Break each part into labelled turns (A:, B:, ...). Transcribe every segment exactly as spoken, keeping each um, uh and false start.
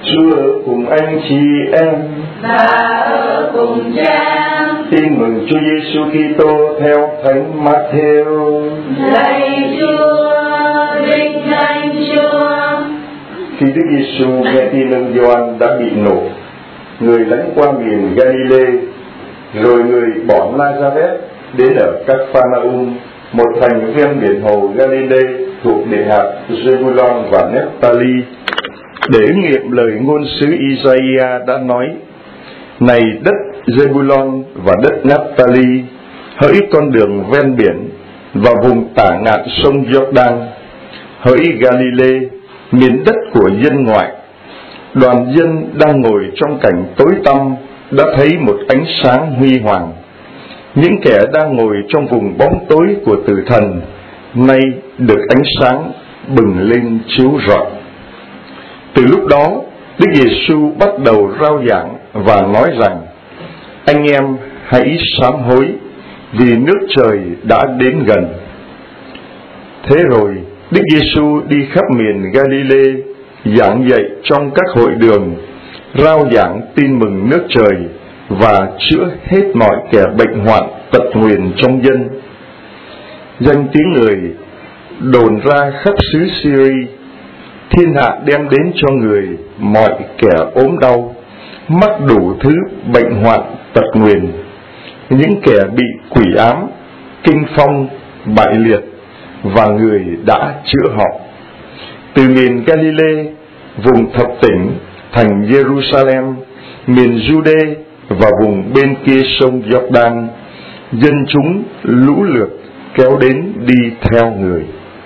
A: Chúa ở cùng anh chị em
B: và ở cùng cha.
A: Tin mừng Chúa Giêsu Kitô theo Thánh Matthew.
B: Lạy Chúa, vinh danh Chúa.
A: Khi Đức Giêsu nghe tin ông Gioan đã bị nổ, người lánh qua miền Galilee, rồi người bỏ Nazareth đến ở Capernaum, một thành ven biển hồ Galilee thuộc địa hạt Zebulon và Nephtali, để ứng nghiệm lời ngôn sứ Isaiah đã nói: Này đất Zebulon và đất Nephtali, hỡi con đường ven biển và vùng tả ngạn sông Jordan, hỡi Galilee, miền đất của dân ngoại, đoàn dân đang ngồi trong cảnh tối tăm đã thấy một ánh sáng huy hoàng. Những kẻ đang ngồi trong vùng bóng tối của tử thần nay được ánh sáng bừng lên chiếu rọi. Từ lúc đó, Đức Giêsu bắt đầu rao giảng và nói rằng: Anh em hãy sám hối, vì nước trời đã đến gần. Thế rồi Đức Giêsu đi khắp miền Galilee, giảng dạy trong các hội đường, rao giảng tin mừng nước trời và chữa hết mọi kẻ bệnh hoạn tật nguyền trong dân. Danh tiếng người đồn ra khắp xứ Syria, thiên hạ đem đến cho người mọi kẻ ốm đau, mắc đủ thứ bệnh hoạn tật nguyền, những kẻ bị quỷ ám, kinh phong, bại liệt, và người đã chữa họ. Từ miền Galilee, vùng thập tỉnh, thành Jerusalem, miền Jude và vùng bên kia sông Jordan, dân chúng lũ lượt kéo đến đi theo người.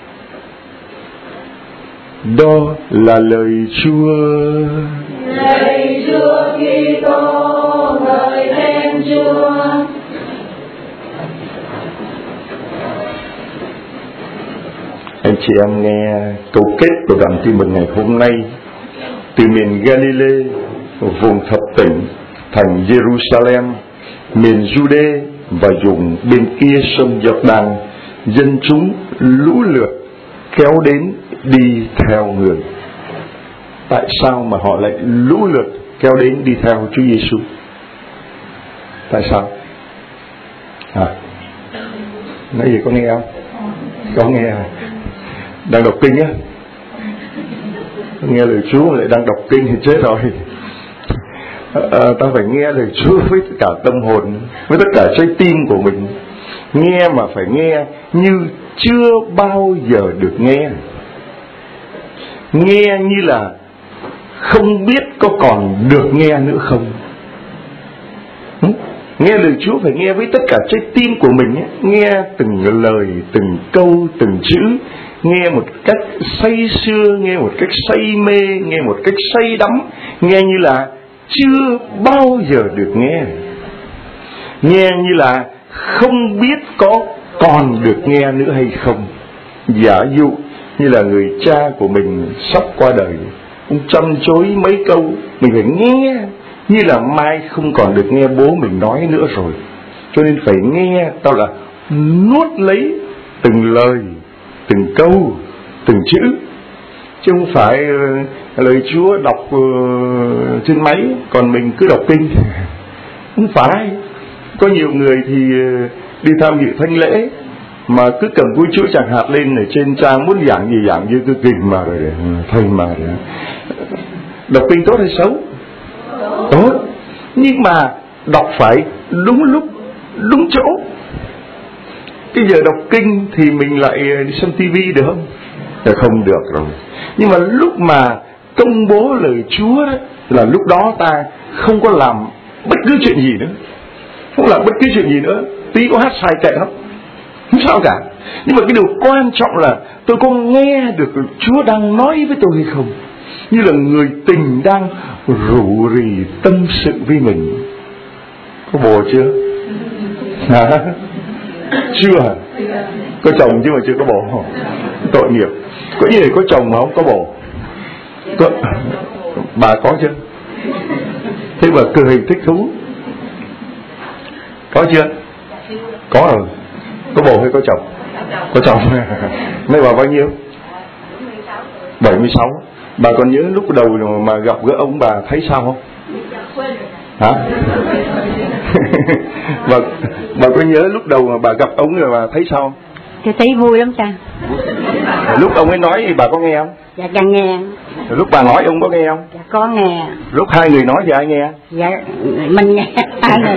A: Đó là lời Chúa.
B: Lạy Chúa Kitô, ngợi khen Chúa.
A: Anh chị em nghe câu kết của đoạn tin mừng ngày hôm nay. Từ miền Galilee, vùng thập tỉnh, thành Jerusalem, miền Jude và vùng bên kia sông Jordan, dân chúng lũ lượt kéo đến đi theo người. Tại sao mà họ lại lũ lượt kéo đến đi theo Chúa Giêsu? Tại sao? À, nói gì có nghe không? Có nghe à? Đang đọc kinh á, nghe lời Chúa mà lại đang đọc kinh thì chết rồi. À, ta phải nghe lời Chúa với tất cả tâm hồn, với tất cả trái tim của mình. Nghe mà phải nghe như chưa bao giờ được nghe. Nghe như là không biết có còn được nghe nữa không. Nghe lời Chúa phải nghe với tất cả trái tim của mình ấy. Nghe từng lời, từng câu, từng chữ, nghe một cách say sưa, nghe một cách say mê, nghe một cách say đắm, nghe như là chưa bao giờ được nghe, nghe như là không biết có còn được nghe nữa hay không. Giả dụ như là người cha của mình sắp qua đời, ông chăm chối mấy câu, mình phải nghe như là mai không còn được nghe bố mình nói nữa rồi, cho nên phải nghe, tao là nuốt lấy từng lời, từng câu, từng chữ, chứ không phải uh, lời Chúa đọc uh, trên máy, còn mình cứ đọc kinh. Không phải. Có nhiều người thì uh, đi tham dự thánh lễ mà cứ cầm cúi chữ chẳng hạt lên ở trên trang, muốn giảng gì giảng như cứ kinh mà rồi thầy mà rồi. Đọc kinh tốt hay xấu? Tốt. Nhưng mà đọc phải đúng lúc, đúng chỗ. Cái giờ đọc kinh thì mình lại đi xem tivi được không? Là không được rồi. Nhưng mà lúc mà công bố lời Chúa đó, là lúc đó ta không có làm bất cứ chuyện gì nữa, không làm bất cứ chuyện gì nữa. Tí có hát sai kệ lắm, không sao cả. Nhưng mà cái điều quan trọng là tôi có nghe được Chúa đang nói với tôi hay không. Như là người tình đang rủ rỉ tâm sự với mình. Có bồ chưa? Hả? Chưa? Có chồng chứ mà chưa có bồ. Tội nghiệp. Có những người có chồng mà không có bồ. Có... Bà có chưa? Thế mà cười thích thú. Có chưa? Có rồi. Có bồ hay có chồng? Có chồng. Mấy bà bao nhiêu? bảy mươi sáu. Bà còn nhớ lúc đầu mà gặp gỡ ông bà thấy sao không? Hả? bà, bà có nhớ lúc đầu mà bà gặp ông rồi bà thấy sao không?
C: Tôi thấy vui lắm cha.
A: Lúc ông ấy nói thì bà có nghe không?
C: Dạ cha nghe.
A: Lúc bà nói ông có nghe không?
C: Dạ có nghe.
A: Lúc hai người nói thì ai nghe?
C: Dạ mình nghe. Hai người.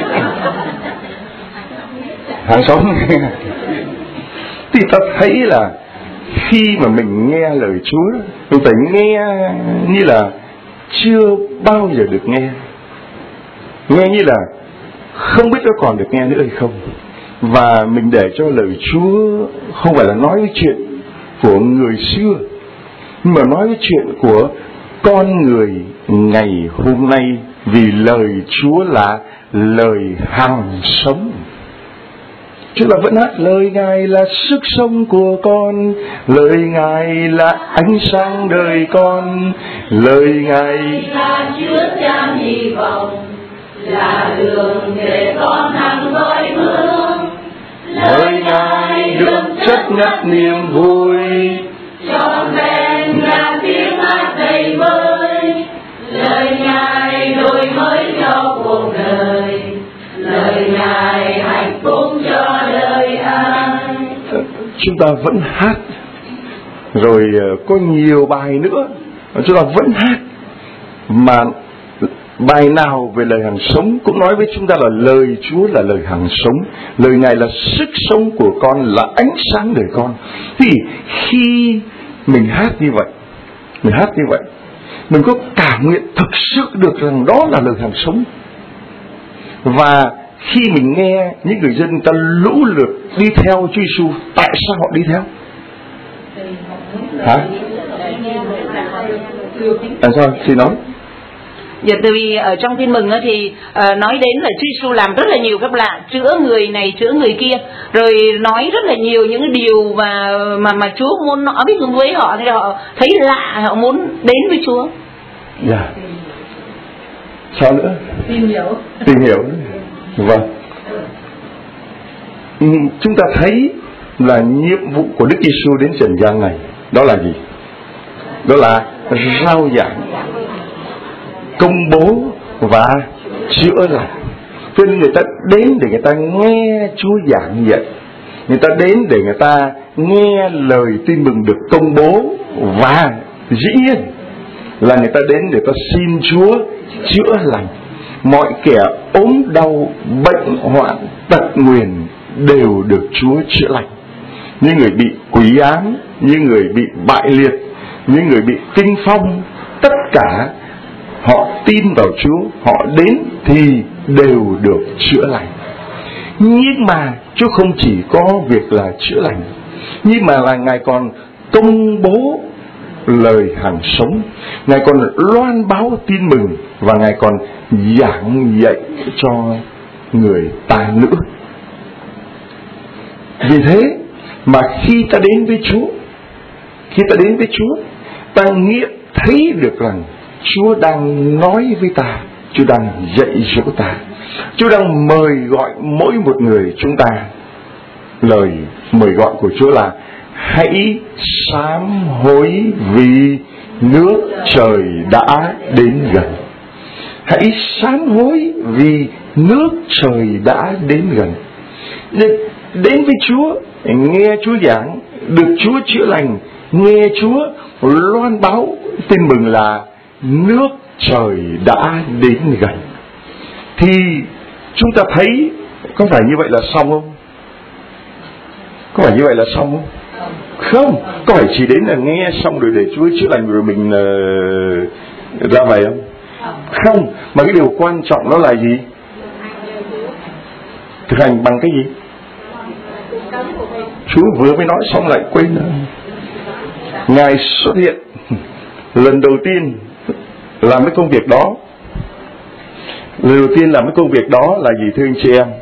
A: Hàng xóm nghe. Thì ta thấy là khi mà mình nghe lời Chúa, mình phải nghe như là chưa bao giờ được nghe. Nghe như là không biết có còn được nghe nữa hay không. Và mình để cho lời Chúa không phải là nói cái chuyện của người xưa, nhưng mà nói cái chuyện của con người ngày hôm nay. Vì lời Chúa là lời hằng sống. Chúng ta vẫn hát lời Ngài là sức sống của con, lời Ngài là ánh sáng đời con, lời Ngài
B: là chứa chan hy vọng, là đường để con hàng dõi bước.
A: lời Ngài được chất ngất niềm vui,
B: trọn vẹn là tiếng hát đầy vơi. Lời Ngài đổi mới cho cuộc đời, lời Ngài hạnh phúc cho đời ai.
A: Chúng ta vẫn hát. Rồi có nhiều bài nữa chúng ta vẫn hát. Mà bài nào về lời hằng sống cũng nói với chúng ta là lời Chúa là lời hằng sống, lời Ngài là sức sống của con, là ánh sáng đời con. Thì khi mình hát như vậy, mình hát như vậy, mình có cảm nguyện thực sự được rằng đó là lời hằng sống. Và khi mình nghe những người dân ta lũ lượt đi theo Chúa Giêsu, tại sao họ đi theo? Hả? Tại sao? Chị nói.
D: Dạ, tại vì ở trong Tin Mừng thì uh, nói đến là Chúa Giêsu làm rất là nhiều phép lạ, chữa người này chữa người kia, rồi nói rất là nhiều những cái điều mà mà mà Chúa muốn nói với họ, thì họ thấy lạ, họ muốn đến với Chúa.
A: Dạ. Yeah. Sao nữa?
D: Tìm hiểu.
A: Tìm hiểu. Vâng. Ừ, chúng ta thấy là nhiệm vụ của Đức Giêsu đến trần gian này đó là gì? Đó là rao giảng, công bố và chữa lành. Cho nên người ta đến để người ta nghe Chúa giảng dạy, người ta đến để người ta nghe lời tin mừng được công bố, và dĩ nhiên là người ta đến để ta xin Chúa chữa lành. Mọi kẻ ốm đau, bệnh hoạn, tật nguyền đều được Chúa chữa lành. Những người bị quỷ ám, những người bị bại liệt, những người bị kinh phong, tất cả họ tin vào Chúa, họ đến thì đều được chữa lành. Nhưng mà Chúa không chỉ có việc là chữa lành, nhưng mà là Ngài còn công bố lời hằng sống, Ngài còn loan báo tin mừng, và Ngài còn giảng dạy cho người ta nữa. Vì thế mà khi ta đến với Chúa, khi ta đến với Chúa, ta nghiệm thấy được rằng Chúa đang nói với ta, Chúa đang dạy dỗ ta, Chúa đang mời gọi mỗi một người chúng ta. Lời mời gọi của Chúa là hãy sám hối vì nước trời đã đến gần. Hãy sám hối vì nước trời đã đến gần. Đến với Chúa, nghe Chúa giảng, được Chúa chữa lành, nghe Chúa loan báo tin mừng là nước trời đã đến gần. Thì chúng ta thấy có phải như vậy là xong không? Có phải như vậy là xong không? Không, có phải chỉ đến là nghe xong rồi để Chúa chữa lành rồi mình uh, ra vậy không? Không, mà cái điều quan trọng đó là gì? Thực hành bằng cái gì? Chúa vừa mới nói xong lại quên nữa. Ngài xuất hiện lần đầu tiên làm cái công việc đó. Lần đầu tiên làm cái công việc đó là gì thưa anh chị em?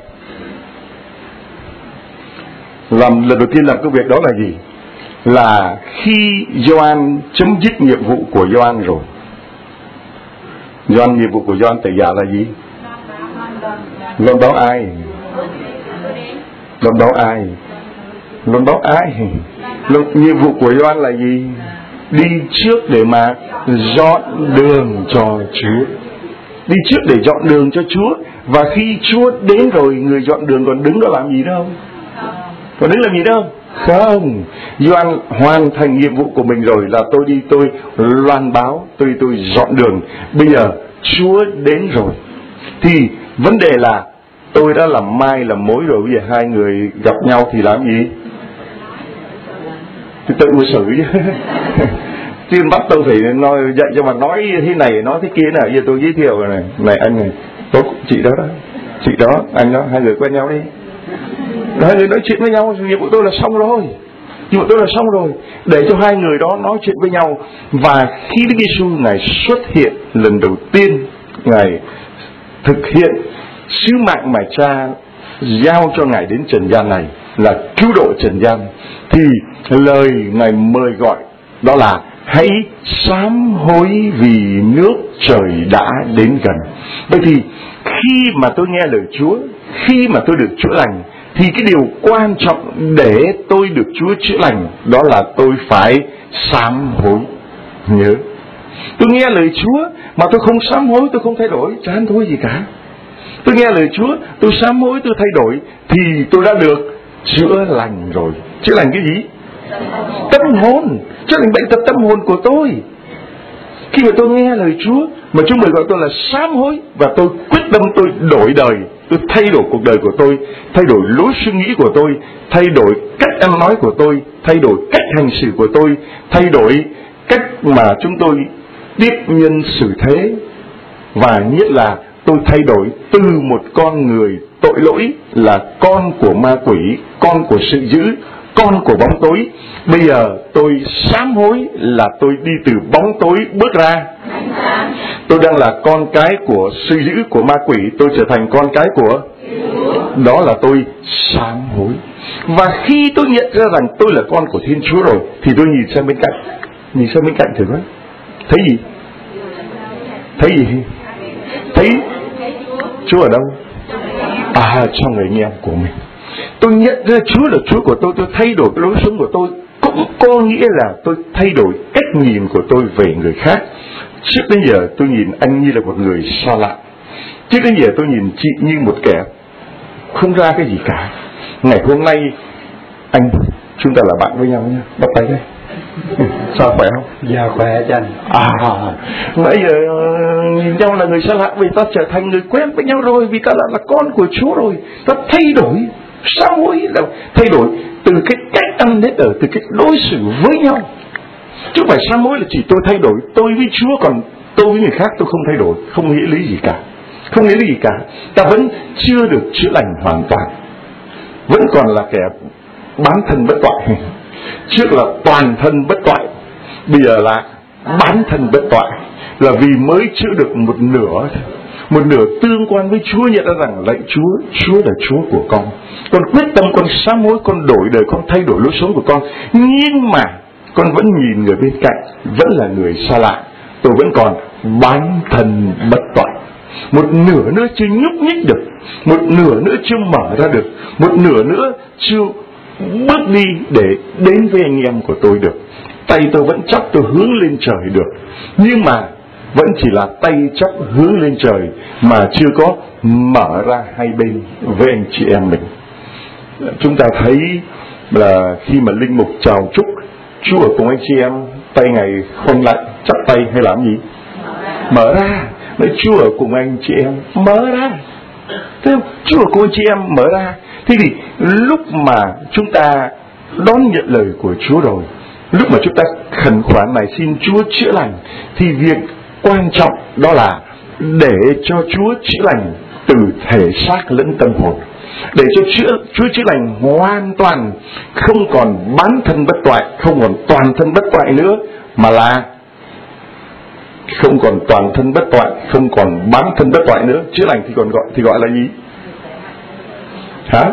A: Làm lần đầu tiên làm công việc đó là gì? Là khi Gioan chấm dứt nhiệm vụ của Gioan rồi. Gioan nhiệm vụ của Gioan tẩy giả là gì? Loan báo ai? Loan báo ai? Loan báo ai? Nhiệm vụ của Gioan là gì? đi trước để mà dọn đường cho Chúa. Đi trước để dọn đường cho Chúa. Và khi Chúa đến rồi, người dọn đường còn đứng đó làm gì đâu? Còn đứng làm gì đâu? Không. Gioan hoàn thành nhiệm vụ của mình rồi, là tôi đi tôi loan báo, tôi tôi dọn đường. Bây giờ Chúa đến rồi thì vấn đề là tôi đã làm mai làm mối rồi, bây giờ hai người gặp nhau thì làm gì? Thì tự ứng xử chứ. Chứ bắt tôi phải nói, dạy cho mà nói thế này nói thế kia này. Giờ tôi giới thiệu rồi này, này anh này, tôi chị đó đó, chị đó, anh đó, hai người quen nhau đi. Hai người nói chuyện với nhau, nhiệm vụ tôi là xong rồi. Nhiệm vụ tôi là xong rồi. Để cho hai người đó nói chuyện với nhau. Và khi Đức Giêsu Ngài xuất hiện lần đầu tiên, Ngài thực hiện sứ mạng mà Cha giao cho Ngài đến trần gian này là cứu độ trần gian, thì lời Ngài mời gọi đó là hãy sám hối vì nước trời đã đến gần. Bởi vì khi mà tôi nghe lời Chúa, khi mà tôi được chữa lành, thì cái điều quan trọng để tôi được Chúa chữa lành đó là tôi phải sám hối. Nhớ, tôi nghe lời Chúa mà tôi không sám hối, tôi không thay đổi, chả ăn thôi gì cả. Tôi nghe lời Chúa, tôi sám hối, tôi thay đổi, thì tôi đã được chữa lành rồi. Chữa lành cái gì? Tâm hồn. Chữa lành bệnh tật tâm hồn của tôi. Khi mà tôi nghe lời Chúa mà Chúa mời gọi tôi là sám hối, và tôi quyết tâm tôi đổi đời, tôi thay đổi cuộc đời của tôi, thay đổi lối suy nghĩ của tôi, thay đổi cách ăn nói của tôi, thay đổi cách hành xử của tôi, thay đổi cách mà chúng tôi tiếp nhân xử thế, và nhất là tôi thay đổi từ một con người tội lỗi là con của ma quỷ, con của sự dữ, con của bóng tối. Bây giờ tôi sám hối là tôi đi từ bóng tối bước ra. Tôi đang là con cái của sự dữ, của ma quỷ, tôi trở thành con cái của, đó là tôi sám hối. Và khi tôi nhận ra rằng tôi là con của Thiên Chúa rồi, thì tôi nhìn sang bên cạnh. Nhìn sang bên cạnh thử coi, thấy gì? Thấy gì? Thấy Chúa ở đâu? À, trong người anh em của mình. Tôi nhận ra Chúa là Chúa của tôi, tôi thay đổi cái lối sống của tôi, cũng có nghĩa là tôi thay đổi cách nhìn của tôi về người khác. Trước đến giờ tôi nhìn anh như là một người xa lạ. Trước đến giờ tôi nhìn chị như một kẻ không ra cái gì cả. Ngày hôm nay anh, chúng ta là bạn với nhau nhé, bắt tay đây. Sao, khỏe không?
E: Dạ khỏe cho anh.
A: À, nãy giờ nhìn nhau là người xa lạ, vì ta trở thành người quen với nhau rồi, vì ta là, là con của Chúa rồi. Ta thay đổi, sám hối là thay đổi từ cái cách ăn nết ở, từ cách đối xử với nhau. Chứ không phải sám hối là chỉ tôi thay đổi tôi với Chúa, còn tôi với người khác tôi không thay đổi. Không nghĩa lý gì cả. Không nghĩa lý gì cả. Ta vẫn chưa được chữa lành hoàn toàn, vẫn còn là kẻ bán thân bất toại. Trước là toàn thân bất toại, bây giờ là bán thân bất toại, là vì mới chữa được một nửa, một nửa tương quan với Chúa, nhận ra rằng lạy Chúa, Chúa là Chúa của con. Con quyết tâm, con sám hối, con đổi đời, con thay đổi lối sống của con. Nhưng mà con vẫn nhìn người bên cạnh, vẫn là người xa lạ. Tôi vẫn còn bán thân bất toại. Một nửa nữa chưa nhúc nhích được, một nửa nữa chưa mở ra được, một nửa nữa chưa bước đi để đến với anh em của tôi được. Tay tôi vẫn chắp, tôi hướng lên trời được, nhưng mà vẫn chỉ là tay chắp hướng lên trời, mà chưa có mở ra hai bên với anh chị em mình. Chúng ta thấy là khi mà linh mục chào chúc Chúa ở cùng anh chị em, tay Ngài khoanh lại chắp tay hay làm gì? Mở ra. Nói Chúa ở cùng anh chị em, mở ra. Thấy không? Chúa ở cùng anh chị em, mở ra. Thế thì lúc mà chúng ta đón nhận lời của Chúa rồi, lúc mà chúng ta khẩn khoản này xin Chúa chữa lành, thì việc quan trọng đó là để cho Chúa chữa lành từ thể xác lẫn tâm hồn, để cho chữa, Chúa chữa lành hoàn toàn, không còn bán thân bất toại, không còn toàn thân bất toại nữa, mà là không còn toàn thân bất toại, không còn bán thân bất toại nữa. Chữa lành thì còn gọi thì gọi là gì? Hả?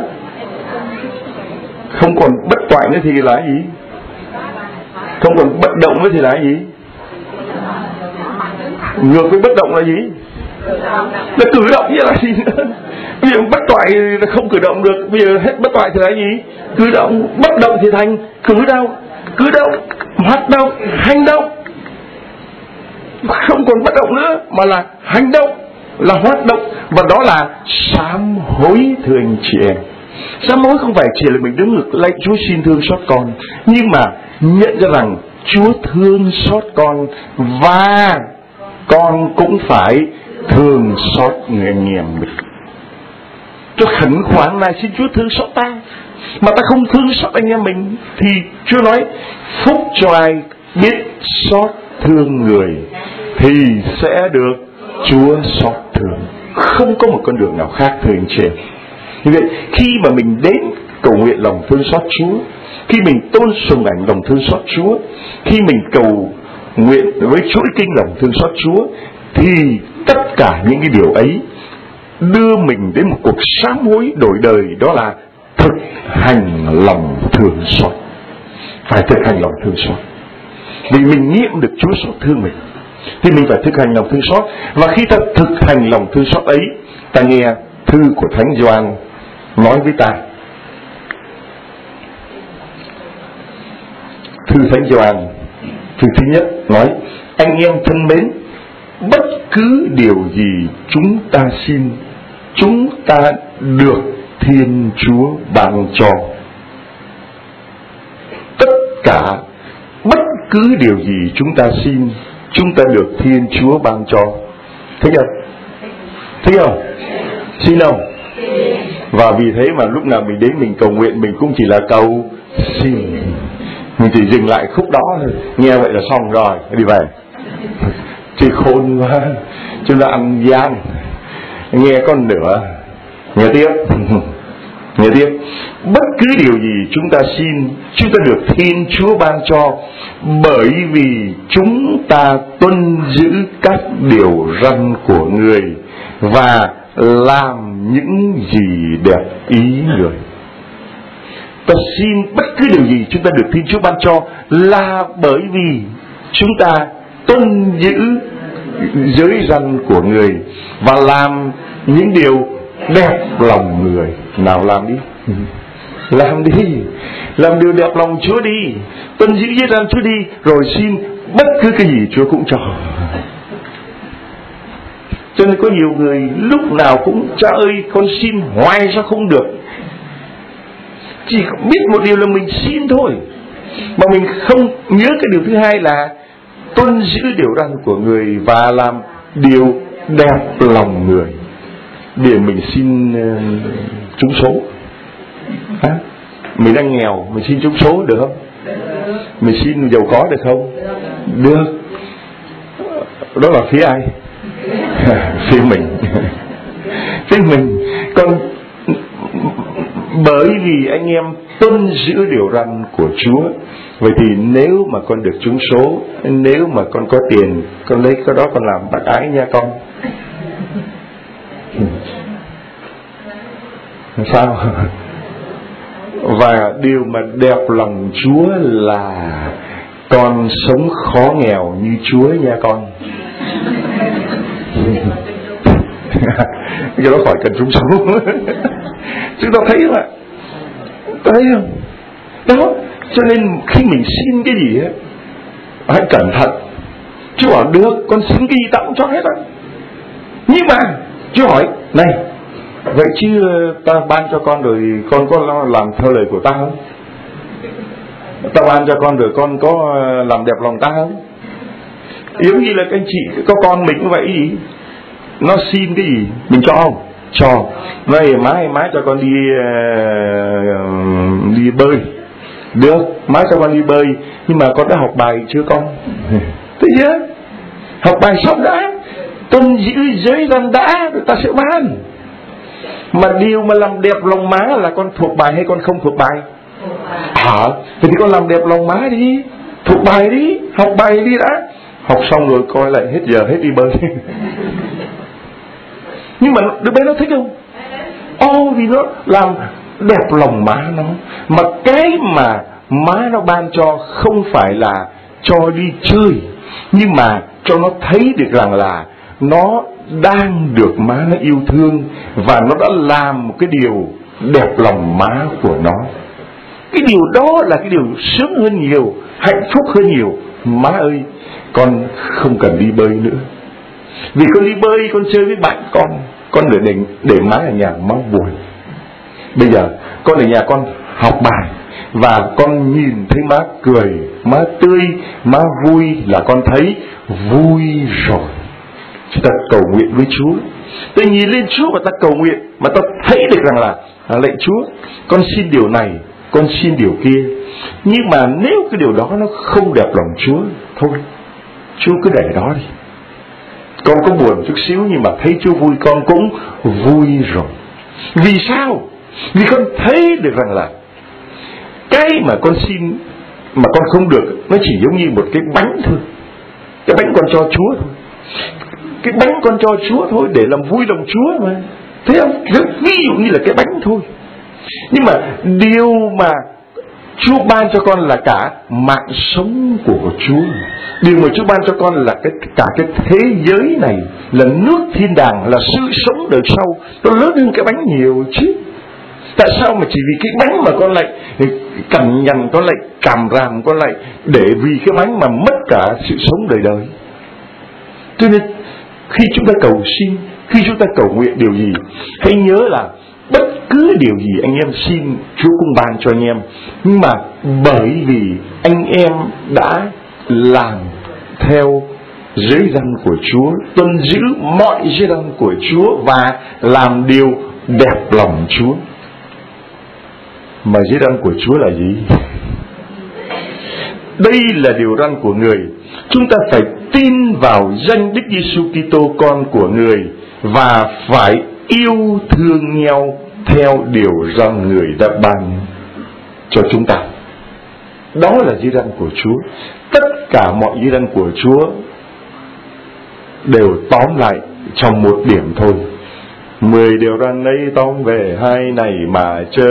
A: Không còn bất toại nữa thì là gì? Không còn bất động nữa thì là gì? Ngược với bất động là gì? Là cử động như là gì nữa? Bây giờ bất toại là không cử động được, bây giờ hết bất toại thì là gì? Cử động. Bất động thì thành cử động. Cử động. hoạt động, hành động, không còn bất động nữa mà là hành động, là hoạt động, và đó là sám hối. Thưa anh chị em, sám hối không phải chỉ là mình đứng ngực lạy Chúa xin thương xót con, nhưng mà nhận ra rằng Chúa thương xót con và con cũng phải thương xót người anh em mình. Cho khẩn khoản này xin Chúa thương xót ta, mà ta không thương xót anh em mình thì Chúa nói phúc cho ai biết xót thương người thì sẽ được Chúa xót thương. Không có một con đường nào khác, thưa anh chị em. Như vậy khi mà mình đến cầu nguyện lòng thương xót Chúa, khi mình tôn sùng ảnh lòng thương xót Chúa, khi mình cầu nguyện với chuỗi kinh lòng thương xót Chúa, thì tất cả những cái điều ấy đưa mình đến một cuộc sám hối đổi đời, đó là thực hành lòng thương xót. Phải thực hành lòng thương xót. Vì mình nghiệm được Chúa xót thương mình thì mình phải thực hành lòng thương xót. Và khi ta thực hành lòng thương xót ấy, ta nghe thư của Thánh Gioan nói với ta. Thư Thánh Gioan thư thứ nhất nói: anh em thân mến, bất cứ điều gì chúng ta xin, chúng ta được Thiên Chúa ban cho. Tất cả, bất cứ điều gì chúng ta xin, chúng ta được Thiên Chúa ban cho. Thấy không? Thấy không? Xin không? Và vì thế mà lúc nào mình đến mình cầu nguyện, mình cũng chỉ là cầu xin. Mình chỉ dừng lại khúc đó thôi. Nghe vậy là xong rồi, đi về. Thì khôn quá, chúng ta ăn gian. Nghe con nửa, nghe tiếp. Nghe tiếp. Bất cứ điều gì chúng ta xin, chúng ta được Thiên Chúa ban cho, bởi vì chúng ta tuân giữ các điều răn của người và làm những gì đẹp ý người. Ta xin bất cứ điều gì chúng ta được Thiên Chúa ban cho là bởi vì chúng ta tuân giữ giới răn của người và làm những điều đẹp lòng người. Nào làm đi, làm đi, làm điều đẹp lòng Chúa đi, tuân giữ giới răn Chúa đi, rồi xin bất cứ cái gì Chúa cũng cho. Cho nên có nhiều người lúc nào cũng: cha ơi con xin hoài sao không được. Chỉ biết một điều là mình xin thôi, mà mình không nhớ cái điều thứ hai là tuân giữ điều răn của người và làm điều đẹp lòng người. Để mình xin uh, trúng số. Hả? Mình đang nghèo, mình xin trúng số được không? Mình xin giàu có được không? Được. Đó là phía ai? Phía mình. Phía mình. Còn bởi vì anh em tuân giữ điều răn của Chúa, vậy thì nếu mà con được trúng số, nếu mà con có tiền, con lấy cái đó con làm bác ái nha con. Sao? Và điều mà đẹp lòng Chúa là con sống khó nghèo như Chúa nha con. Cái đó khỏi cần trúng số. Chúng ta thấy không ạ? Thấy không? Đó, cho nên khi mình xin cái gì á, hãy cẩn thận. Chúa bảo được, con xin cái gì ta cũng cho hết á. Nhưng mà Chúa hỏi: này, vậy chứ ta ban cho con rồi con có làm theo lời của ta không? Ta ban cho con rồi con có làm đẹp lòng ta không? Giống như là các anh chị, có con mình cũng vậy gì? Nó xin cái gì mình cho không? Cho. Này má má cho con đi uh, đi bơi. Được, má cho con đi bơi, nhưng mà con đã học bài chưa con? Thấy chưa? Học bài xong đã, tuân giữ giới răn đã, rồi ta sẽ ban. Mà điều mà làm đẹp lòng má là con thuộc bài hay con không thuộc bài? Hả? À, thì con làm đẹp lòng má đi, thuộc bài đi, học bài đi đã. Học xong rồi coi lại hết giờ hết đi bơi. Nhưng mà đứa bé nó thích không? Ô, vì nó làm đẹp lòng má nó. Mà cái mà má nó ban cho không phải là cho đi chơi, nhưng mà cho nó thấy được rằng là nó đang được má nó yêu thương, và nó đã làm một cái điều đẹp lòng má của nó. Cái điều đó là cái điều sướng hơn nhiều, hạnh phúc hơn nhiều. Má ơi, con không cần đi bơi nữa. Vì con đi bơi, con chơi với bạn con, con để, để, để má ở nhà má buồn. Bây giờ con ở nhà con học bài, và con nhìn thấy má cười, má tươi, má vui là con thấy vui rồi. Chúng ta cầu nguyện với Chúa. Ta nhìn lên Chúa và ta cầu nguyện, mà ta thấy được rằng là lạy Chúa, con xin điều này, con xin điều kia. Nhưng mà nếu cái điều đó nó không đẹp lòng Chúa, thôi Chúa cứ để đó đi. Con có buồn chút xíu, nhưng mà thấy Chúa vui con cũng vui rồi. Vì sao? Vì con thấy được rằng là cái mà con xin mà con không được, nó chỉ giống như một cái bánh thôi. Cái bánh con cho Chúa thôi. Cái bánh con cho Chúa thôi, để làm vui lòng Chúa mà. Thấy không? Ví dụ như là cái bánh thôi. Nhưng mà điều mà Chúa ban cho con là cả mạng sống của Chúa. Điều mà Chúa ban cho con là cái, cả cái thế giới này, là nước thiên đàng, là sự sống đời sau. Nó lớn hơn cái bánh nhiều chứ. Tại sao mà chỉ vì cái bánh mà con lại cằn nhằn, con lại càm ràm, con lại để vì cái bánh mà mất cả sự sống đời đời. Cho nên khi chúng ta cầu xin, khi chúng ta cầu nguyện điều gì, hãy nhớ là bất cứ điều gì anh em xin, Chúa cũng ban cho anh em. Nhưng mà bởi vì anh em đã làm theo giới răn của Chúa, tuân giữ mọi giới răn của Chúa và làm điều đẹp lòng Chúa. Mà giới răn của Chúa là gì? Đây là điều răn của người. Chúng ta phải tin vào danh Đức Giêsu Kitô con của người và phải yêu thương nhau theo điều răn người đã ban cho chúng ta. Đó là giới răn của Chúa. Tất cả mọi giới răn của Chúa đều tóm lại trong một điểm thôi. Mười điều răn ấy tóm về hai này mà chớ.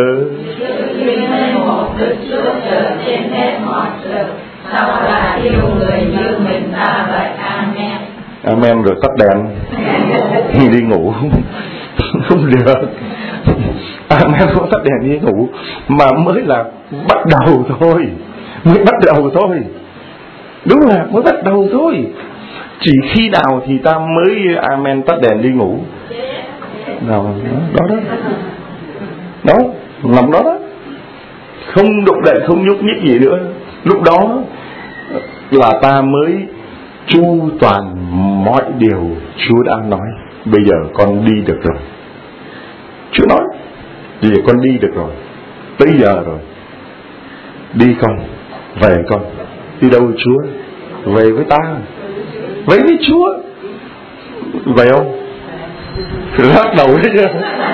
A: Amen rồi tắt đèn đi ngủ. Không được. Amen không tắt đèn đi ngủ, mà mới là bắt đầu thôi, mới bắt đầu thôi. Đúng là mới bắt đầu thôi. Chỉ khi nào thì ta mới amen tắt đèn đi ngủ. Nào, đó đó đó, nằm đó đó, không động đậy, không nhúc nhích gì nữa. Lúc đó là ta mới chu toàn mọi điều Chúa đã nói. Bây giờ con đi được rồi. Chúa nói bây giờ con đi được rồi, tới giờ rồi. Đi con, về con. Đi đâu Chúa? Về với ta, về với Chúa. Về không? Lắc đầu đấy chứ.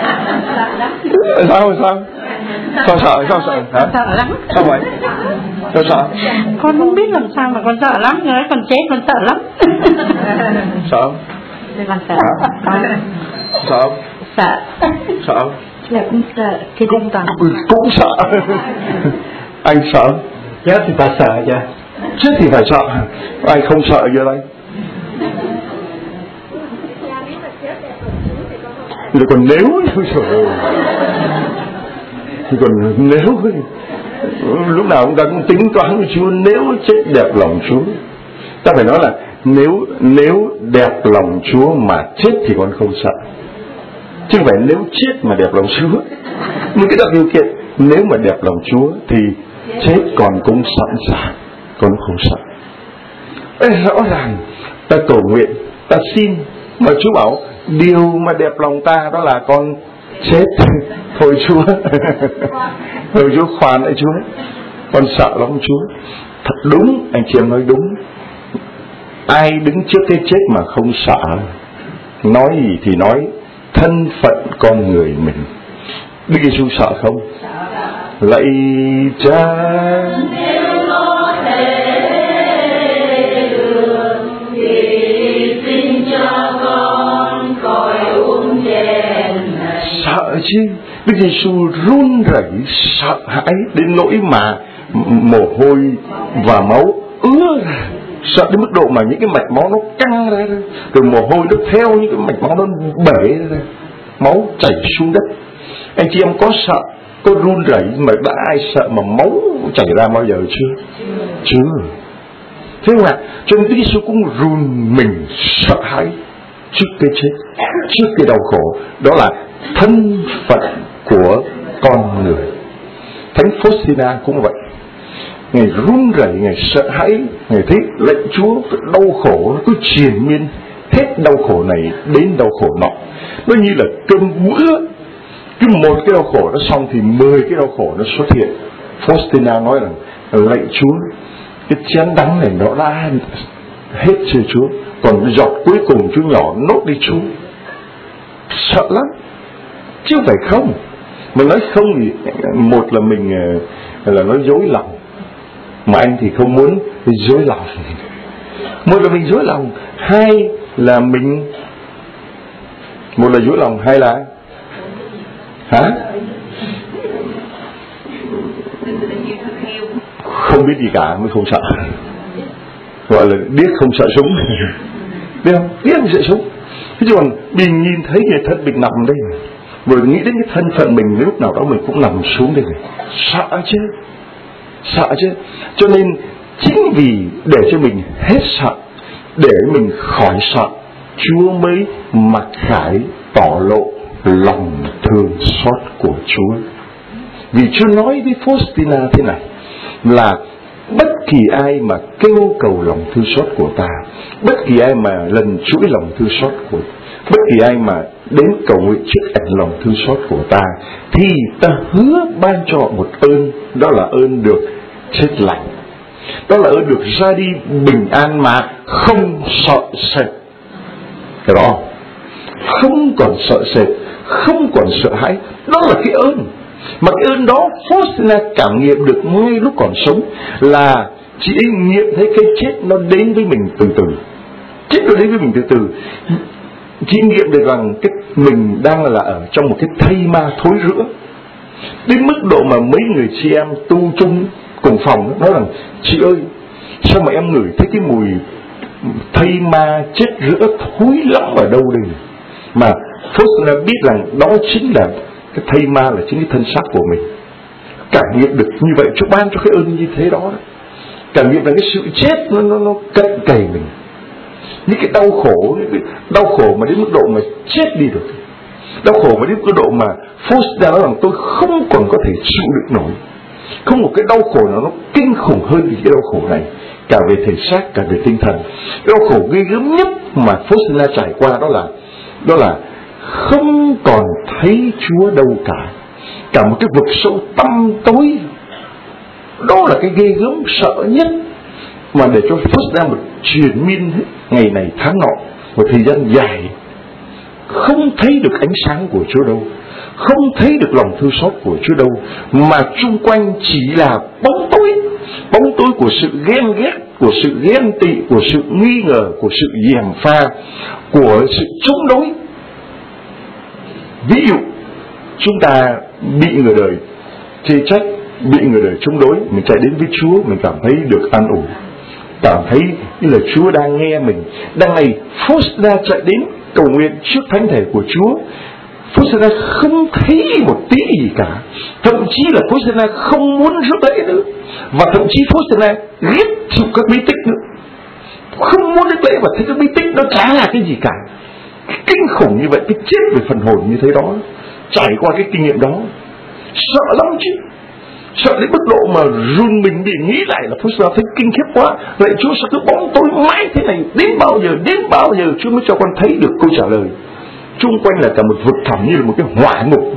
A: Sao sao? Sao sợ? Sao sợ? Hả?
C: Sợ lắm.
A: Sao vậy? Sao sợ?
C: Con không biết làm sao mà con sợ lắm. Người con chết con sợ lắm.
A: Sợ không?
C: Con sợ.
A: Sợ không?
C: Sợ.
A: Sợ không?
C: Là cũng sợ. Thì cũng toàn.
A: Cũng sợ. Anh sợ?
E: Chết thì phải sợ chứ.
A: Chết thì phải sợ. Ai không sợ giờ đây? Rồi còn nếu rồi thì còn nếu lúc nào chúng ta cũng tính toán với Chúa, nếu chết đẹp lòng Chúa. Ta phải nói là nếu nếu đẹp lòng Chúa mà chết thì con không sợ, chứ không phải nếu chết mà đẹp lòng Chúa. Nhưng cái đặt điều kiện nếu mà đẹp lòng Chúa thì chết còn cũng sẵn sàng, con không sợ. Ê, rõ ràng ta cầu nguyện, ta xin mà Chúa bảo điều mà đẹp lòng ta đó là con chết. Thôi Chúa, thôi Chúa khoan lại Chúa, con sợ lắm Chúa. Thật đúng, anh chị em nói đúng. Ai đứng trước cái chết mà không sợ? Nói gì thì nói, thân phận con người mình. Đức Giêsu sợ không? Lạy Cha, sợ chứ. Đức Giêsu run rẩy sợ hãi đến nỗi mà mồ hôi và máu ứa ra, sợ đến mức độ mà những cái mạch máu nó căng ra, rồi mồ hôi nó theo những cái mạch máu nó bể ra, máu chảy xuống đất. Anh chị em có sợ, có run rẩy mà đã ai sợ mà máu chảy ra bao giờ chưa? Chưa. Thế không ạ? Cho nên Đức Giêsu cũng run mình sợ hãi trước cái chết, trước cái đau khổ. Đó là thân phận của con người. Thánh Faustina cũng vậy. Ngài run rẩy, Ngài sợ hãi, Ngài thấy lạy Chúa, cái đau khổ nó cứ triền miên, hết đau khổ này đến đau khổ nọ. Nó như là cơn bữa, cứ một cái đau khổ nó xong thì mười cái đau khổ nó xuất hiện. Faustina nói rằng lạy Chúa, cái chén đắng này nó đã hết chưa Chúa, còn giọt cuối cùng Chúa nhỏ nốt đi Chúa. Sợ lắm, chứ không phải không. Mà nói không thì một là mình là nói dối lòng, mà anh thì không muốn dối lòng. Một là mình dối lòng, hai là mình một là dối lòng, hai là hả? Không biết gì cả mới không sợ, gọi là biết không sợ súng. Biết không? Biết không sợ súng. Thế chứ còn mình nhìn thấy người thân mình nằm đây, rồi nghĩ đến cái thân phận mình, lúc nào đó mình cũng nằm xuống đây này, sợ chứ, sợ chứ. Cho nên chính vì để cho mình hết sợ, để mình khỏi sợ, Chúa mới mặc khải tỏ lộ lòng thương xót của Chúa. Vì Chúa nói với Faustina thế này là bất kỳ ai mà kêu cầu lòng thương xót của ta, bất kỳ ai mà lần chuỗi lòng thương xót của, bất kỳ ai mà đến cầu nguyện trước ảnh lòng thương xót của ta, thì ta hứa ban cho họ một ơn, đó là ơn được chết lành, đó là ơn được ra đi bình an mà không sợ sệt. Cái đó không còn sợ sệt, không còn sợ hãi, đó là cái ơn. Mà cái ơn đó Faustina cảm nghiệm được ngay lúc còn sống, là chị ấy nghiệm thấy cái chết nó đến với mình từ từ. Chết nó đến với mình từ từ. Chị nghiệm được rằng cái mình đang là ở trong một cái thây ma thối rữa, đến mức độ mà mấy người chị em tu chung cùng phòng nói rằng chị ơi, sao mà em ngửi thấy cái mùi thây ma chết rữa thối lắm ở đâu đây. Mà Faustina biết rằng đó chính là cái thây ma, là chính cái thân xác của mình. Cảm nghiệm được như vậy, Chúa ban cho cái ơn như thế đó. Cảm nghiệm là cái sự chết nó nó, nó cận kề mình, những cái đau khổ, những cái đau khổ mà đến mức độ mà chết đi được, đau khổ mà đến mức độ mà Faustina nói rằng tôi không còn có thể chịu được nổi. Không một cái đau khổ nào nó kinh khủng hơn vì cái đau khổ này, cả về thể xác cả về tinh thần. Cái đau khổ ghê gớm nhất mà Faustina trải qua đó là đó là không còn thấy Chúa đâu cả, cả một cái vực sâu tăm tối. Đó là cái ghê gớm sợ nhất mà để cho Faustina một truyền miên ngày này tháng nọ, một thời gian dài không thấy được ánh sáng của Chúa đâu, không thấy được lòng thương xót của Chúa đâu, mà chung quanh chỉ là bóng tối, bóng tối của sự ghen ghét, của sự ghen tị, của sự nghi ngờ, của sự gièm pha, của sự chống đối. Ví dụ chúng ta bị người đời chê trách, bị người đời chống đối, mình chạy đến với Chúa, mình cảm thấy được an ủi, cảm thấy như là Chúa đang nghe mình. Đằng này Faustina chạy đến cầu nguyện trước thánh thể của Chúa, Faustina không thấy một tí gì cả, thậm chí là Faustina không muốn rước lễ nữa, và thậm chí Faustina ghét chịu các bí tích nữa, không muốn rước lễ và thấy các bí tích nó chả là cái gì cả. Kinh khủng như vậy, cái chết về phần hồn như thế đó, trải qua cái kinh nghiệm đó, sợ lắm chứ, sợ đến mức độ mà run mình bị nghĩ lại là Faustina thấy kinh khiếp quá. Lạy Chúa, sao cứ bóng tối mãi thế này, đến bao giờ, đến bao giờ Chúa mới cho con thấy được câu trả lời. Chung quanh là cả một vực thẳm như là một cái hỏa ngục.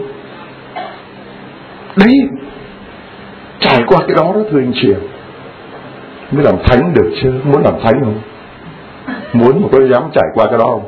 A: Đấy, trải qua cái đó đó thưa anh chị, mới làm thánh được chứ. Muốn làm thánh không? Muốn mà có dám trải qua cái đó không?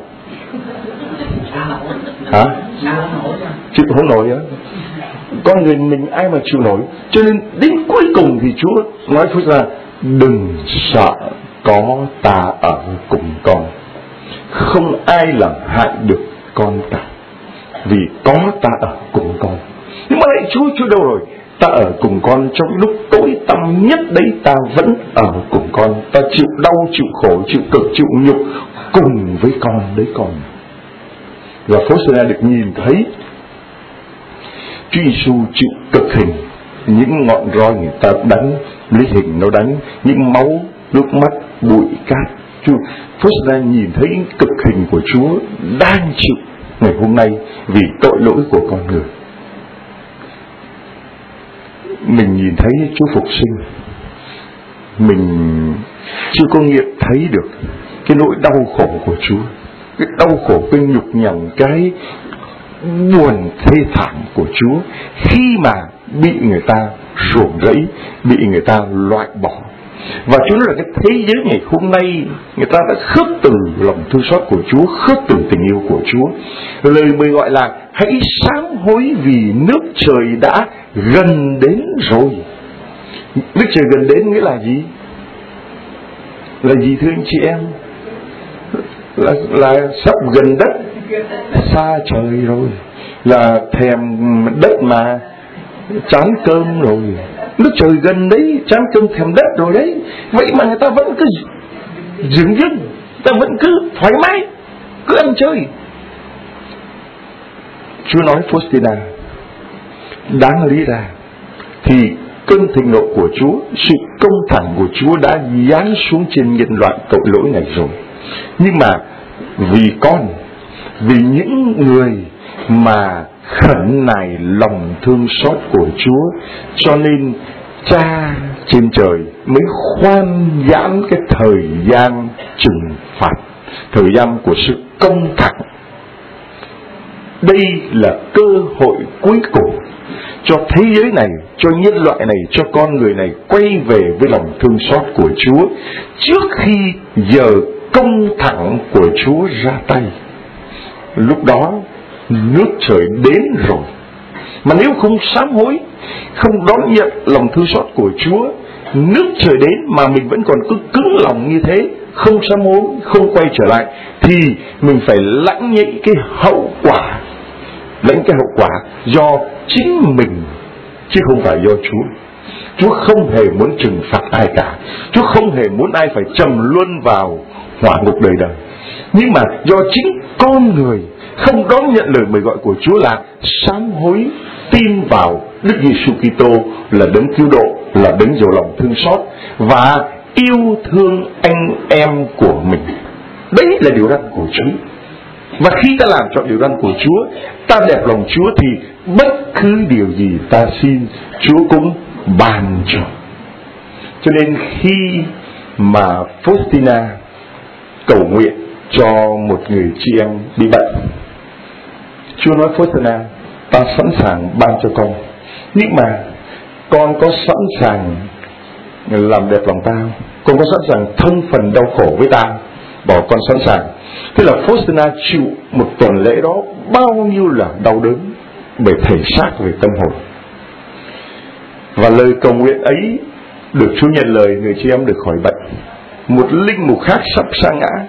A: Hả? Chịu không nổi á. Con người mình ai mà chịu nổi. Cho nên đến cuối cùng thì Chúa nói với ra: đừng sợ, có ta ở cùng con, không ai làm hại được con cả, vì có ta ở cùng con. Nhưng mà lại Chúa, Chúa đâu rồi? Ta ở cùng con trong lúc tối tăm nhất đấy, ta vẫn ở cùng con. Ta chịu đau, chịu khổ, chịu cực, chịu nhục cùng với con đấy con. Và Faustina được nhìn thấy Chúa Giêsu chịu cực hình, những ngọn roi người ta đánh, lấy hình nó đánh, những máu, nước mắt, bụi cát. Chúa Faustina nhìn thấy cực hình của Chúa đang chịu ngày hôm nay vì tội lỗi của con người. Mình nhìn thấy Chúa phục sinh, mình chưa có nghiệm thấy được cái nỗi đau khổ của Chúa, cái đau khổ, cái nhục nhằn, cái buồn thê thảm của Chúa khi mà bị người ta ruồng rẫy, bị người ta loại bỏ. Và Chúa nói là cái thế giới ngày hôm nay người ta đã khước từ lòng thương xót của Chúa, khước từ tình yêu của Chúa. Lời mời gọi là hãy sám hối vì nước trời đã gần đến rồi. Nước trời gần đến nghĩa là gì? Là gì thưa anh chị em? Là, là sắp gần đất, xa trời rồi. Là thèm đất mà chán cơm rồi. Nước trời gần đấy, chán cơm thèm đất rồi đấy. Vậy mà người ta vẫn cứ dừng dưng, người ta vẫn cứ thoải mái, cứ ăn chơi. Chúa nói Faustina, đáng lý ra thì cơn thịnh nộ của Chúa, sự công thẳng của Chúa đã giáng xuống trên nhân loại tội lỗi này rồi. Nhưng mà vì con, vì những người mà khẩn nài lòng thương xót của Chúa, cho nên Cha trên trời mới khoan giãn cái thời gian trừng phạt, thời gian của sự công thẳng. Đây là cơ hội cuối cùng cho thế giới này, cho nhân loại này, cho con người này quay về với lòng thương xót của Chúa trước khi giờ công thẳng của Chúa ra tay. Lúc đó nước trời đến rồi. Mà nếu không sám hối, không đón nhận lòng thương xót của Chúa, nước trời đến mà mình vẫn còn cứ cứng lòng như thế, không sám hối, không quay trở lại, thì mình phải lãnh nhị cái hậu quả, lãnh cái hậu quả do chính mình chứ không phải do Chúa. Chúa không hề muốn trừng phạt ai cả, Chúa không hề muốn ai phải trầm luân vào hỏa ngục đời đời. Nhưng mà do chính con người không đón nhận lời mời gọi của Chúa là sám hối, tin vào Đức Giêsu Kitô là đấng cứu độ, là đấng giàu lòng thương xót và yêu thương anh em của mình. Đấy là điều răn của Chúa. Và khi ta làm chọn điều răn của Chúa, ta đẹp lòng Chúa, thì bất cứ điều gì ta xin, Chúa cũng ban cho. Cho nên khi mà Faustina cầu nguyện cho một người chị em bị bệnh, Chúa nói Faustina, ta sẵn sàng ban cho con, nhưng mà con có sẵn sàng làm đẹp lòng ta, con có sẵn sàng thông phần đau khổ với ta, bảo con sẵn sàng. Thế là Faustina chịu một tuần lễ đó bao nhiêu là đau đớn về thể xác, về tâm hồn. Và lời cầu nguyện ấy được Chúa nhận lời, người chị em được khỏi bệnh. Một linh mục khác sắp sa ngã,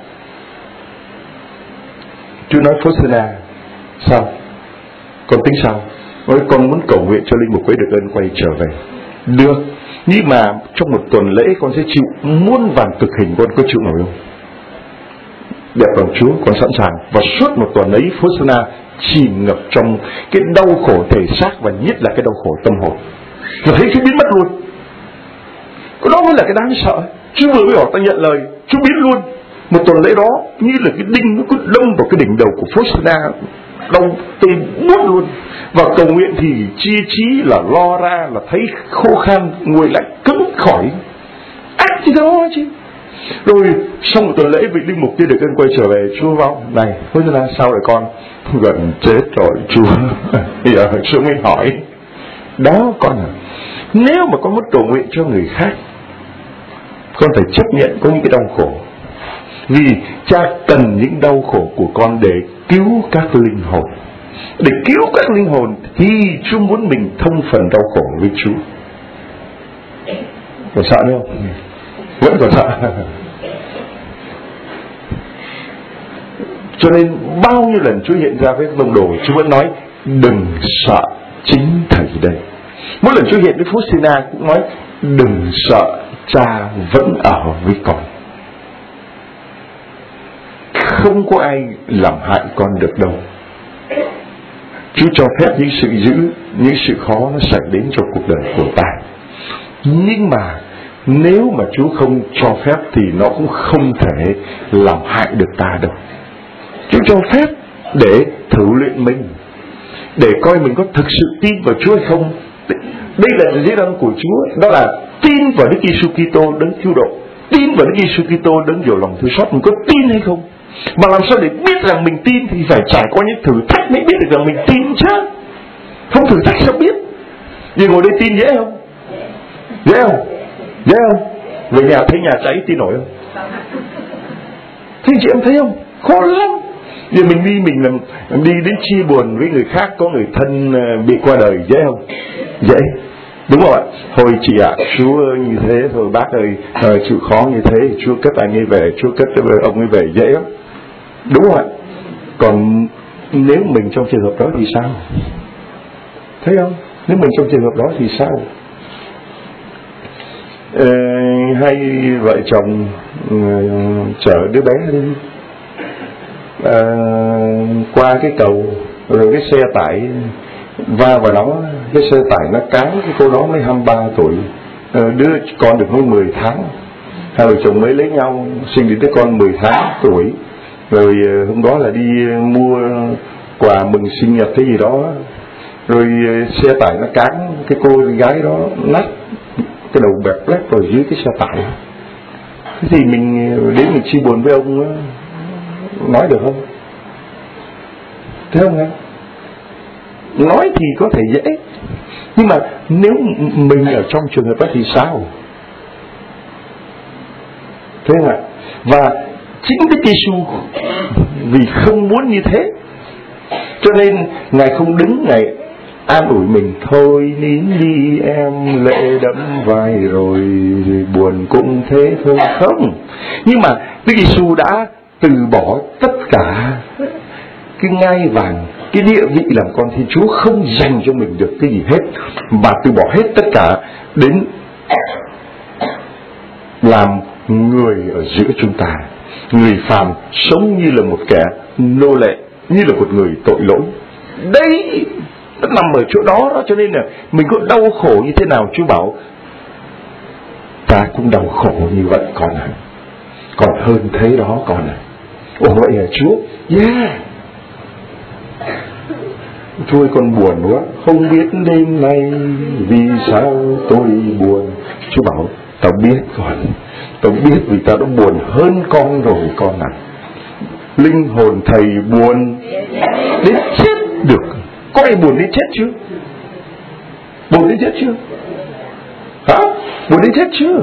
A: Chúa nói Faustina, sao? Con tính sao? Nói con muốn cầu nguyện cho linh mục ấy được ơn quay trở về. Được, nhưng mà trong một tuần lễ con sẽ chịu muôn vàn cực hình, con có chịu nổi không? Đẹp lòng Chúa, con sẵn sàng. Và suốt một tuần ấy Faustina chìm ngập trong cái đau khổ thể xác và nhất là cái đau khổ tâm hồn. Và thấy cái biến mất luôn. Cái đó mới là cái đáng sợ. Chúa vừa mới bảo ta nhận lời, Chúa biến luôn. Một tuần lễ đó như là cái đinh nó cứ đâm vào cái đỉnh đầu của Faustina, đau tê buốt luôn. Và cầu nguyện thì chia trí là lo ra, là thấy khô khan, người lại cứng khỏi. Ác chứ đó chứ. Rồi xong một tuần lễ, vị linh mục kia được ơn quay trở về. Chúa vào này, Faustina sao rồi con? Gần chết rồi Chúa. Giờ Chúa mới hỏi, đó con à, nếu mà con muốn cầu nguyện cho người khác, con phải chấp nhận có những cái đau khổ, vì Cha cần những đau khổ của con để cứu các linh hồn. Để cứu các linh hồn thì Chúa muốn mình thông phần đau khổ với Chúa. Còn sợ nữa không? Vẫn còn sợ. Cho nên bao nhiêu lần Chúa hiện ra với tông đồ, Chúa vẫn nói đừng sợ chính thầy đây. Mỗi lần Chúa hiện với Faustina cũng nói đừng sợ, Cha vẫn ở với con. Không có ai làm hại con được đâu. Chúa cho phép những sự dữ những sự khó nó xảy đến trong cuộc đời của ta. Nhưng mà nếu mà Chúa không cho phép thì nó cũng không thể làm hại được ta đâu. Chúa cho phép để thử luyện mình, để coi mình có thực sự tin vào Chúa hay không. Đây là giấy răn của Chúa, đó là tin vào Đức Giêsu Kitô đấng cứu độ, tin vào Đức Giêsu Kitô đấng giàu lòng thương xót. Mình có tin hay không? Mà làm sao để biết rằng mình tin thì phải trải qua những thử thách mới biết được rằng mình tin chứ. Không thử thách sao biết? Vì ngồi đây tin dễ không? Dễ không? Dễ không? Về nhà thấy nhà cháy tin nổi không? Thì chị em thấy không? Khó lắm. Giờ mình đi mình làm đi đến chia buồn với người khác, có người thân bị qua đời, dễ không? Dễ. Đúng không ạ? Thôi chị ạ, à, Chúa như thế thôi bác ơi, à, chịu khó như thế, Chúa cất anh ấy về, Chúa cất ông ấy về, dễ lắm. Đúng không ạ? Còn nếu mình trong trường hợp đó thì sao? Thấy không? Nếu mình trong trường hợp đó thì sao? Ờ, hai vợ chồng uh, chở đứa bé đi uh, qua cái cầu, rồi cái xe tải va vào nó, cái xe tải nó cán cái cô đó mới hai mươi ba tuổi, uh, đứa con được mới mười tháng. Hai vợ chồng mới lấy nhau, sinh được đứa con mười tháng tuổi. Rồi uh, hôm đó là đi mua quà mừng sinh nhật cái gì đó, rồi uh, xe tải nó cán cái cô gái đó nát cái đầu bẹp lép rồi dưới cái xe tải. Thế thì mình đến mình chia buồn với ông, nói được không? Thấy không ạ? Nói thì có thể dễ, nhưng mà nếu mình ở trong trường hợp đó thì sao? Thấy không ạ? Và chính Đức Giêsu vì không muốn như thế, cho nên Ngài không đứng Ngài an ủi mình, thôi nín đi em, lệ đẫm vai rồi, rồi buồn cũng thế thôi. Không. Nhưng mà Đức Giêsu đã từ bỏ tất cả cái ngai vàng, cái địa vị làm con Thiên Chúa, không dành cho mình được cái gì hết, mà từ bỏ hết tất cả đến làm người ở giữa chúng ta, người phàm, sống như là một kẻ nô lệ, như là một người tội lỗi. Đấy, nó nằm ở chỗ đó đó. Cho nên là mình có đau khổ như thế nào, Chúa bảo ta cũng đau khổ như vậy con à, còn hơn thế đó con à. Ồ vậy hả Chúa? Yeah. Thôi con buồn quá, không biết đêm nay vì sao tôi buồn. Chúa bảo tao biết con, tao biết vì tao đã buồn hơn con rồi con à. Linh hồn thầy buồn đến chết được. Có ai buồn đến chết chưa? Buồn đến chết chưa? Hả? Buồn đến chết chưa?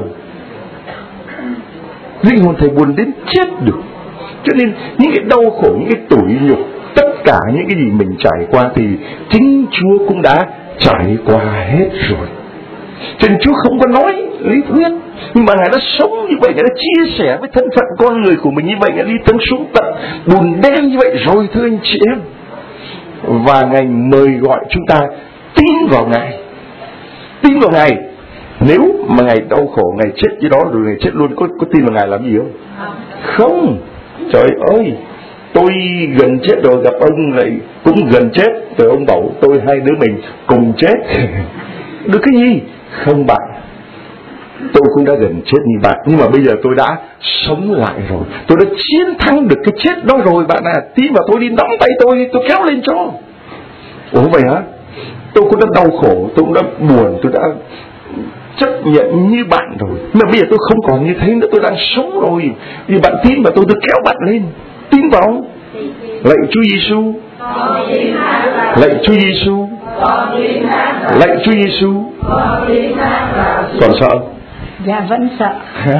A: Linh hồn thầy buồn đến chết được. Cho nên những cái đau khổ, những cái tủi nhục, tất cả những cái gì mình trải qua thì chính Chúa cũng đã trải qua hết rồi. Cho nên Chúa không có nói lý thuyết, nhưng mà Ngài đã sống như vậy, Ngài đã chia sẻ với thân phận con người của mình như vậy, Ngài đi tới xuống tận bùn đen như vậy rồi, thưa anh chị em. Và Ngài mời gọi chúng ta tin vào Ngài, tin vào Ngài. Nếu mà Ngài đau khổ, Ngài chết với đó rồi Ngài chết luôn, có, có tin vào Ngài làm gì không? Không. Trời ơi, tôi gần chết rồi, gặp ông lại cũng gần chết, rồi ông bảo tôi hai đứa mình cùng chết. Được cái gì? Không bạn, tôi cũng đã gần chết như bạn, nhưng mà bây giờ tôi đã sống lại rồi, tôi đã chiến thắng được cái chết đó rồi bạn à. Tin vào tôi đi, nắm tay tôi, tôi kéo lên cho. Ủa vậy hả? Tôi cũng đã đau khổ, tôi cũng đã buồn, tôi đã chấp nhận như bạn rồi, mà bây giờ tôi không còn như thế nữa, tôi đang sống rồi. Vì bạn tin vào tôi, tôi kéo bạn lên. Tin vào. Lạy Chúa Giêsu, lạy Chúa Giêsu, lạy Chúa Giêsu. Còn sợ?
C: Dạ vẫn sợ.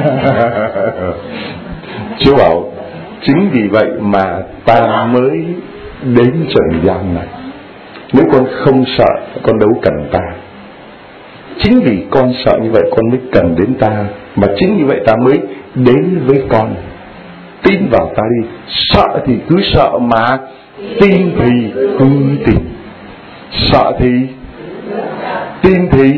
A: Chúa bảo chính vì vậy mà ta mới đến trần gian này. Nếu con không sợ, con đâu cần ta. Chính vì con sợ như vậy con mới cần đến ta, mà chính như vậy ta mới đến với con. Tin vào ta đi. Sợ thì cứ sợ, mà tin thì cứ tin. Sợ thì tin thì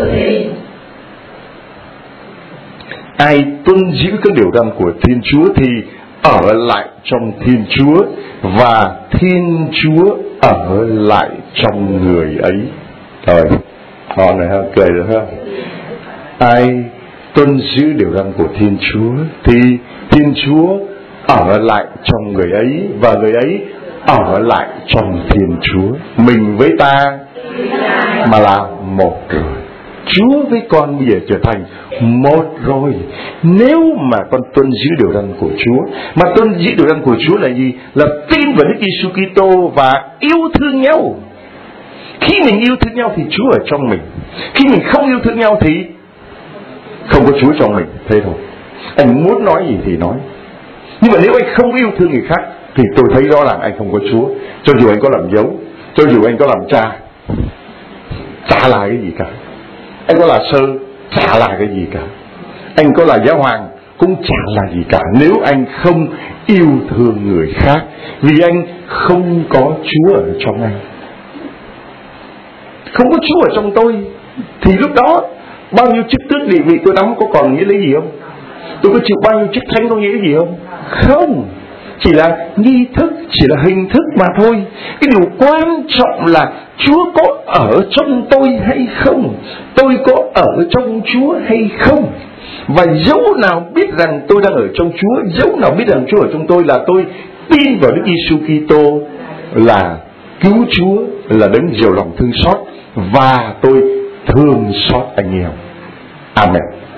A: ai tuân giữ các điều răn của Thiên Chúa thì ở lại trong Thiên Chúa, và Thiên Chúa ở lại trong người ấy. Rồi, họ này ha, cười được ha. Ai tuân giữ điều răn của Thiên Chúa thì Thiên Chúa ở lại trong người ấy, và người ấy ở lại trong Thiên Chúa. Mình với ta mà là một rồi. Chúa với con bây giờ trở thành một rồi. Nếu mà con tuân giữ điều răn của Chúa, mà tuân giữ điều răn của Chúa là gì? Là tin vào Đức Giêsu Kitô và yêu thương nhau. Khi mình yêu thương nhau thì Chúa ở trong mình. Khi mình không yêu thương nhau thì không có Chúa trong mình. Thế thôi. Anh muốn nói gì thì nói. Nhưng mà nếu anh không yêu thương người khác thì tôi thấy rõ ràng anh không có Chúa. Cho dù anh có làm dấu, cho dù anh có làm cha, chả là cái gì cả. Anh có là sơ, chả là cái gì cả. Anh có là giáo hoàng cũng chả là gì cả, nếu anh không yêu thương người khác. Vì anh không có Chúa ở trong anh. Không có Chúa ở trong tôi thì lúc đó bao nhiêu chức tước địa vị tôi nắm có còn nghĩa lý gì không? Tôi có chịu bao nhiêu chức thánh có nghĩa gì không? Không. Chỉ là nghi thức, chỉ là hình thức mà thôi. Cái điều quan trọng là Chúa có ở trong tôi hay không, tôi có ở trong Chúa hay không. Và dẫu nào biết rằng tôi đang ở trong Chúa, dẫu nào biết rằng Chúa ở trong tôi, là tôi tin vào Đức Giêsu Kitô là cứu Chúa, là đấng giàu lòng thương xót, và tôi thương xót anh em. Amen.